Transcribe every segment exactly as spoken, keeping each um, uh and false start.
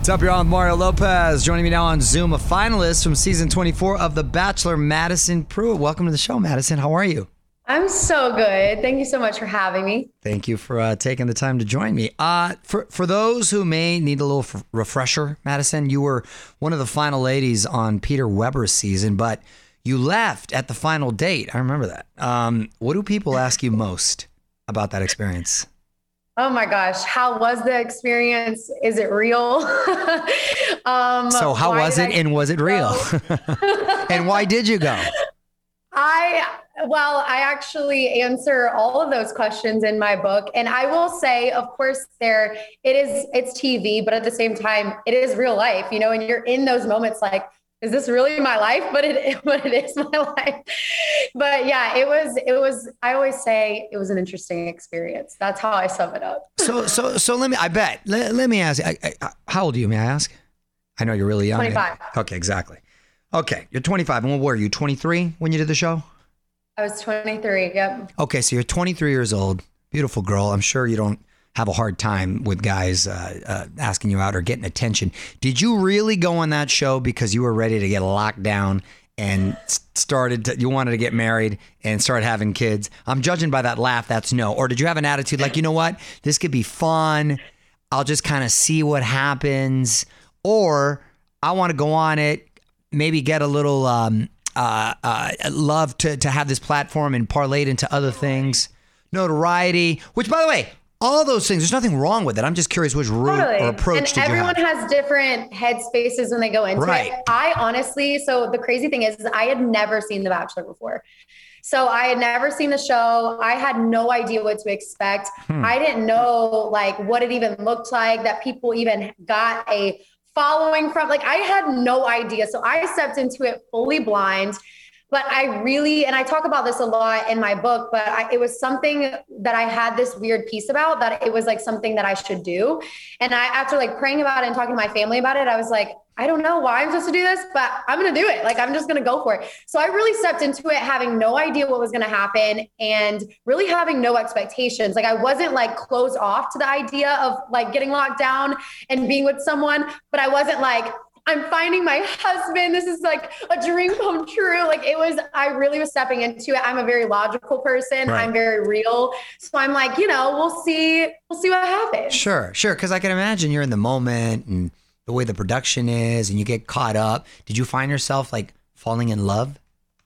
What's up, you're on with Mario Lopez. Joining me now on Zoom, a finalist from season twenty-four of The Bachelor, Madison Pruitt. Welcome to the show, Madison. How are you? I'm so good. Thank you so much for having me. Thank you for uh, taking the time to join me. Uh, for, for those who may need a little f- refresher, Madison, you were one of the final ladies on Peter Weber's season, but you left at the final date. I remember that. Um, what do people ask you most about that experience? Oh my gosh. How was the experience? Is it real? um, so how was it I and was it real? And why did you go? I, well, I actually answer all of those questions in my book. And I will say, of course, there, it is, it's T V, but at the same time, it is real life, you know, and you're in those moments like, is this really my life? But it, but it is my life. But yeah, it was, it was, I always say it was an interesting experience. That's how I sum it up. So, so, so let me, I bet, let, let me ask you, I, I, how old are you, may I ask? I know you're really young. twenty-five. Okay, exactly. Okay, you're twenty-five. And what were you, twenty-three when you did the show? I was twenty-three, yep. Okay, so you're twenty-three years old, beautiful girl. I'm sure you don't have a hard time with guys uh, uh, asking you out or getting attention. Did you really go on that show because you were ready to get locked down and started to, you wanted to get married and start having kids? I'm judging by that laugh, that's no. Or did you have an attitude like, you know what, this could be fun, I'll just kind of see what happens, or I want to go on it, maybe get a little um, uh, uh, love to, to have this platform and parlay it into other things, notoriety, which, by the way, all those things, there's nothing wrong with it. I'm just curious which route totally. or approach and did you have? everyone has different headspaces when they go into right. it. I honestly, so the crazy thing is, is I had never seen The Bachelor before. So I had never seen the show. I had no idea what to expect. Hmm. I didn't know like what it even looked like, that people even got a following from, like I had no idea. So I stepped into it fully blind. But I really, and I talk about this a lot in my book, but I, it was something that I had this weird piece about, that it was like something that I should do. And I, after like praying about it and talking to my family about it, I was like, I don't know why I'm supposed to do this, but I'm going to do it. Like, I'm just going to go for it. So I really stepped into it having no idea what was going to happen and really having no expectations. Like I wasn't like closed off to the idea of like getting locked down and being with someone, but I wasn't like, I'm finding my husband. This is like a dream come true. Like it was, I really was stepping into it. I'm a very logical person. Right. I'm very real. So I'm like, you know, we'll see, we'll see what happens. Sure, sure. Cause I can imagine you're in the moment and the way the production is and you get caught up. Did you find yourself like falling in love?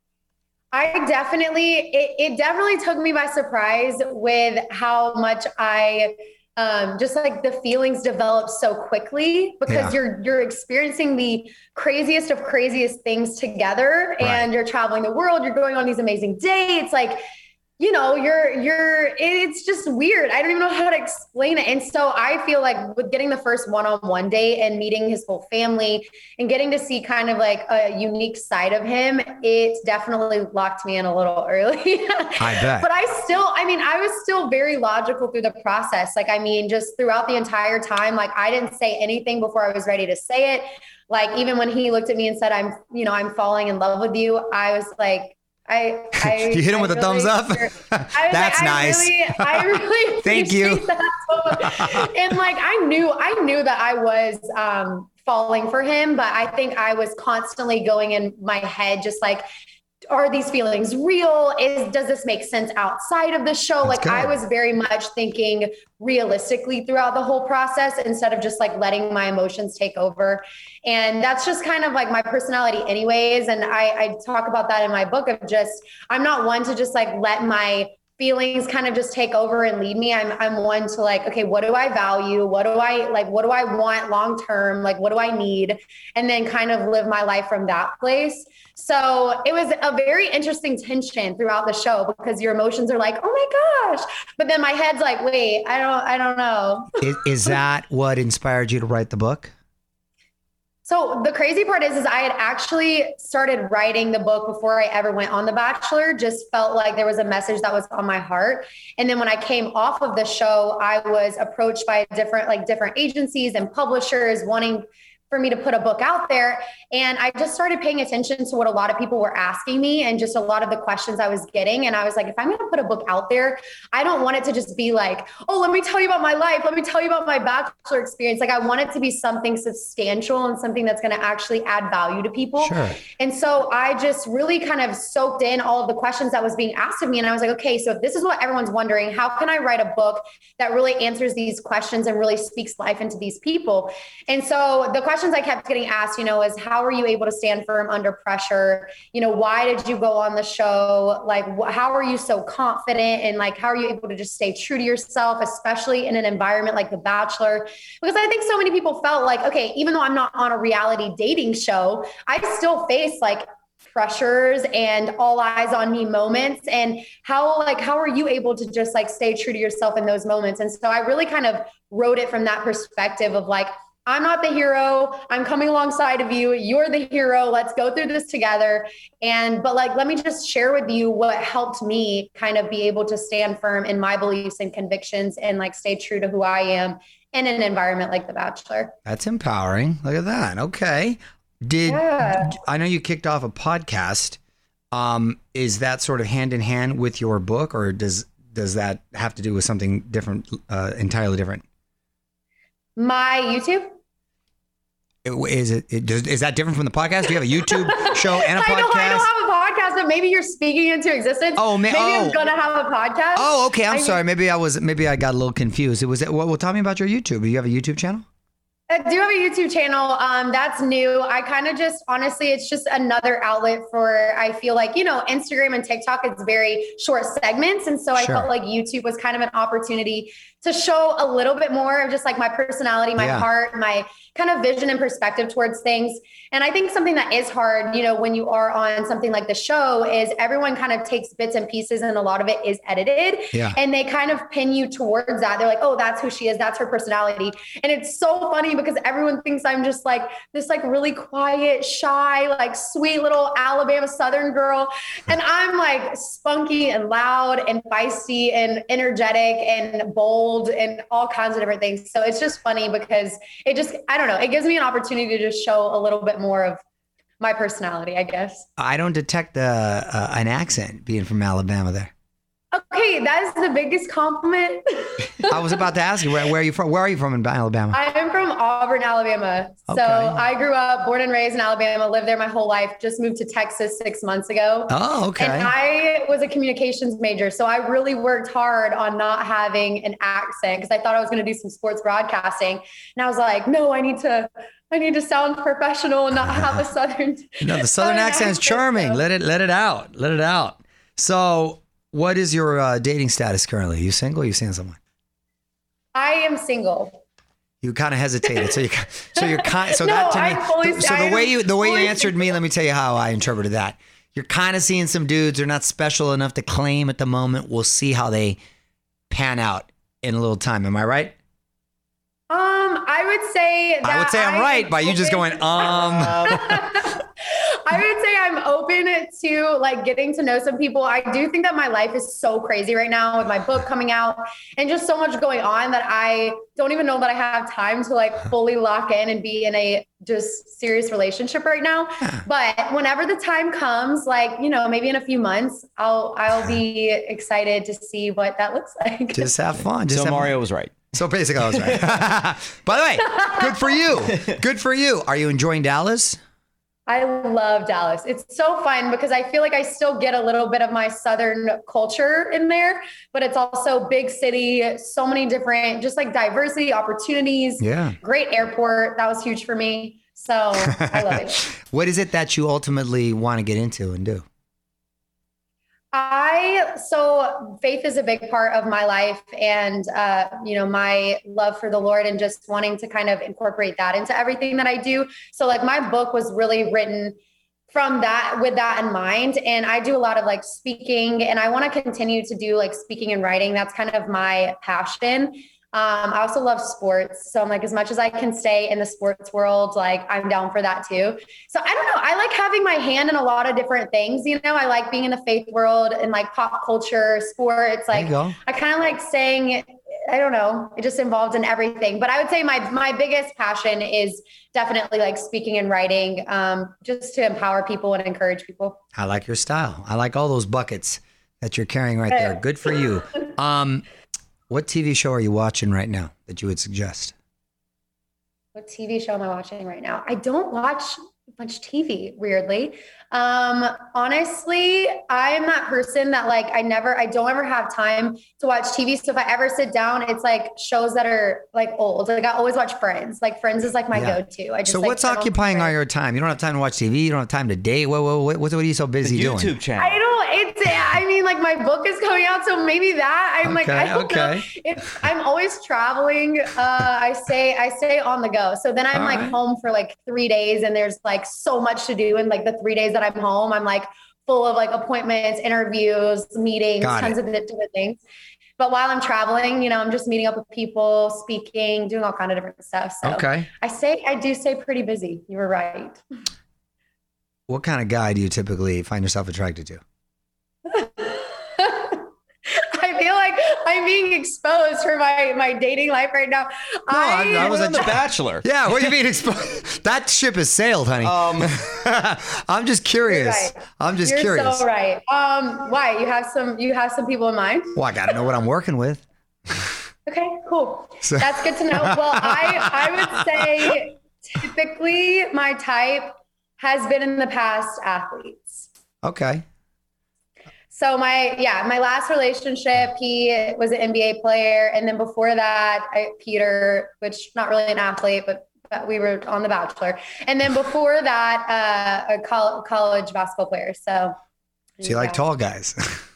I definitely, it, it definitely took me by surprise with how much I Um, just like the feelings develop so quickly because yeah. you're you're experiencing the craziest of craziest things together, right. and you're traveling the world. You're going on these amazing dates, like you know, you're you're. It's just weird. I don't even know how to explain it. And so I feel like with getting the first one-on-one date and meeting his whole family and getting to see kind of like a unique side of him, it definitely locked me in a little early. I bet. But I still, I mean, I was still very logical through the process. Like, I mean, just throughout the entire time, like I didn't say anything before I was ready to say it. Like even when he looked at me and said, "I'm, you know, I'm falling in love with you," I was like. I, I you hit him I with really, a thumbs up. That's like, nice. I really, I really Thank you. That so much. And like I knew, I knew that I was um, falling for him, but I think I was constantly going in my head, just like, are these feelings real? Is does this make sense outside of the show? That's like good. I was very much thinking realistically throughout the whole process instead of just like letting my emotions take over. And that's just kind of like my personality anyways. And I, I talk about that in my book of just, I'm not one to just like let my feelings kind of just take over and lead me. I'm I'm one to like, okay, what do I value? What do I like, what do I want long-term? Like, what do I need? And then kind of live my life from that place. So it was a very interesting tension throughout the show because your emotions are like, oh my gosh. But then my head's like, wait, I don't, I don't know. Is, is that what inspired you to write the book? So the crazy part is, is I had actually started writing the book before I ever went on The Bachelor, just felt like there was a message that was on my heart. And then when I came off of the show, I was approached by different, like different agencies and publishers wanting for me to put a book out there. And I just started paying attention to what a lot of people were asking me and just a lot of the questions I was getting. And I was like, if I'm going to put a book out there, I don't want it to just be like, oh, let me tell you about my life. Let me tell you about my bachelor experience. Like I want it to be something substantial and something that's going to actually add value to people. Sure. And so I just really kind of soaked in all of the questions that was being asked of me. And I was like, okay, so if this is what everyone's wondering, how can I write a book that really answers these questions and really speaks life into these people? And so the questions I kept getting asked, you know, is how are you able to stand firm under pressure? You know, why did you go on the show? Like, wh- how are you so confident? And like, how are you able to just stay true to yourself, especially in an environment like The Bachelor? Because I think so many people felt like, okay, even though I'm not on a reality dating show, I still face like pressures and all eyes on me moments. And how, like, how are you able to just like stay true to yourself in those moments? And so I really kind of wrote it from that perspective of like, I'm not the hero. I'm coming alongside of you. You're the hero. Let's go through this together. And, but like, let me just share with you what helped me kind of be able to stand firm in my beliefs and convictions and like stay true to who I am in an environment like The Bachelor. That's empowering. Look at that. Okay. Did, Yeah. I know you kicked off a podcast. Um, is that sort of hand in hand with your book, or does, does that have to do with something different, uh, entirely different? My YouTube? Is it, it does, is that different from the podcast? Do you have a YouTube show and a podcast? I know I don't have a podcast, but maybe you're speaking into existence. Oh, ma- maybe oh. I'm gonna have a podcast. Oh, okay. I'm I sorry. mean, Maybe I was. Maybe I got a little confused. It was. Well, well, tell me about your YouTube. Do you have a YouTube channel? I do have a YouTube channel. Um, that's new. I kind of just, honestly, it's just another outlet for, I feel like, you know, Instagram and TikTok, it's very short segments. And so I Sure. felt like YouTube was kind of an opportunity to show a little bit more of just like my personality, my Yeah. heart, my kind of vision and perspective towards things. And I think something that is hard, you know, when you are on something like the show is everyone kind of takes bits and pieces and a lot of it is edited. Yeah. And they kind of pin you towards that. They're like, oh, that's who she is. That's her personality. And it's so funny because everyone thinks I'm just like this like really quiet, shy, like sweet little Alabama Southern girl. And I'm like spunky and loud and feisty and energetic and bold and all kinds of different things. So it's just funny because it just, I don't know, it gives me an opportunity to just show a little bit more of my personality, I guess. I don't detect uh, uh, an accent being from Alabama there. Okay, that is the biggest compliment. I was about to ask you, where, where are you from? Where are you from in Alabama? I am from Auburn, Alabama. Okay. So I grew up, born and raised in Alabama, lived there my whole life, just moved to Texas six months ago. Oh, okay. And I was a communications major. So I really worked hard on not having an accent because I thought I was going to do some sports broadcasting. And I was like, no, I need to, I need to sound professional and not have a Southern. No, the Southern accent is charming. So. Let it, let it out. Let it out. So what is your uh, dating status currently? Are you single? Or are you seeing someone? I am single. You kind of hesitated. So you, so you're kind. So No, that to I'm me. fully- so the I'm way you, the way you fully answered me, let me tell you how I interpreted that. You're kind of seeing some dudes. They're not special enough to claim at the moment. We'll see how they pan out in a little time. Am I right? Um, I would say that I would say I'm I right am by you just open- going, um. I would say I'm open to like getting to know some people. I do think that my life is so crazy right now with my book coming out and just so much going on that I don't even know that I have time to like fully lock in and be in a just serious relationship right now. But whenever the time comes, like, you know, maybe in a few months, I'll, I'll be excited to see what that looks like. Just have fun. Just So have Mario was right. So basically, I was right. By the way, good for you. Good for you. Are you enjoying Dallas? I love Dallas. It's so fun because I feel like I still get a little bit of my Southern culture in there, but it's also big city, so many different, just like diversity, opportunities, Yeah. great airport. That was huge for me. So I love it. What is it that you ultimately want to get into and do? I, so faith is a big part of my life and, uh, you know, my love for the Lord and just wanting to kind of incorporate that into everything that I do. So like my book was really written from that, with that in mind. And I do a lot of like speaking and I want to continue to do like speaking and writing. That's kind of my passion. Um, I also love sports. So I'm like, as much as I can stay in the sports world, like I'm down for that too. So I don't know. I like having my hand in a lot of different things. You know, I like being in the faith world and like pop culture, sports. Like There you go. I kind of like staying I don't know, it just involved in everything. But I would say my, my biggest passion is definitely like speaking and writing, um, just to empower people and encourage people. I like your style. I like all those buckets that you're carrying right there. Good for you. Um, what T V show are you watching right now that you would suggest? What T V show am I watching right now? I don't watch much T V, weirdly. Um, honestly, I'm that person that like, I never, I don't ever have time to watch T V. So if I ever sit down, it's like shows that are like old. Like I always watch Friends. Like Friends is like my yeah. go-to. I just, so like, what's occupying all your time? You don't have time to watch T V. You don't have time to date. What, what, what, what are you so busy the doing? YouTube channel. I don't, it's, I mean, like my book is coming out. So maybe that I'm okay, like, I don't okay. know. It's, I'm always traveling. Uh, I stay, I stay on the go. So then I'm all like right. home for like three days and there's like so much to do. And like the three days that I'm home, I'm like full of like appointments, interviews, meetings, Got tons it. of different things. But while I'm traveling, you know, I'm just meeting up with people, speaking, doing all kind of different stuff. So okay. I say, I do stay pretty busy. You were right. What kind of guy do you typically find yourself attracted to? I feel like I'm being exposed for my, my dating life right now. No, I, I was a bachelor. Yeah, what are you being exposed? That ship has sailed, honey. Um, I'm just curious. Right. I'm just You're curious. so right. Um, why? You have some you have some people in mind? Well, I got to know what I'm working with. Okay, cool. So- That's good to know. Well, I I would say typically my type has been in the past athletes. Okay. So my, yeah, my last relationship, he was an N B A player. And then before that, I, Peter, which not really an athlete, but, but we were on The Bachelor. And then before that, uh, a col- college basketball player. So, so you like tall guys?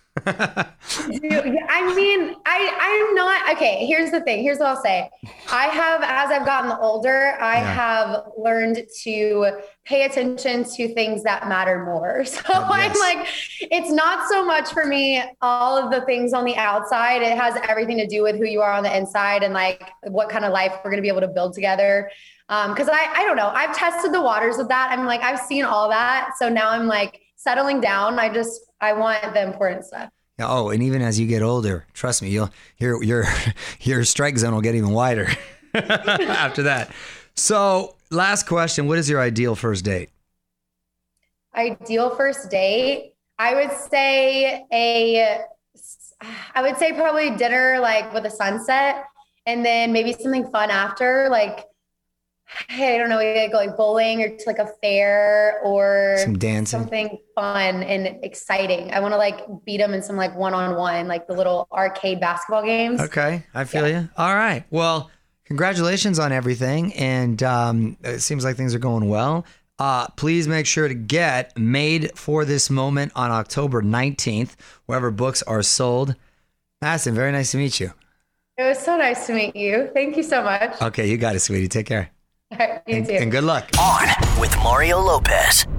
I mean, I, I'm not, okay, here's the thing. Here's what I'll say. I have, as I've gotten older, I yeah. have learned to pay attention to things that matter more. So yes. I'm like, it's not so much for me, all of the things on the outside. It has everything to do with who you are on the inside and like what kind of life we're going to be able to build together. Um, cause I, I don't know, I've tested the waters with that. I'm like, I've seen all that. So now I'm like settling down. I just, I want the important stuff. Oh, and even as you get older, trust me, you'll your your your strike zone will get even wider after that. So, last question: what is your ideal first date? Ideal first date, I would say a, I would say probably dinner like with a sunset, and then maybe something fun after, like. Hey, I don't know, we could go like bowling or to like a fair or some dancing, something fun and exciting. I want to like beat them in some like one-on-one, like the little arcade basketball games. Okay. I feel yeah. you. All right. Well, congratulations on everything. And um, it seems like things are going well. Uh, please make sure to get Made for This Moment on October nineteenth, wherever books are sold. Madison, very nice to meet you. It was so nice to meet you. Thank you so much. Okay. You got it, sweetie. Take care. All right, you and, too. And good luck. On with Mario Lopez.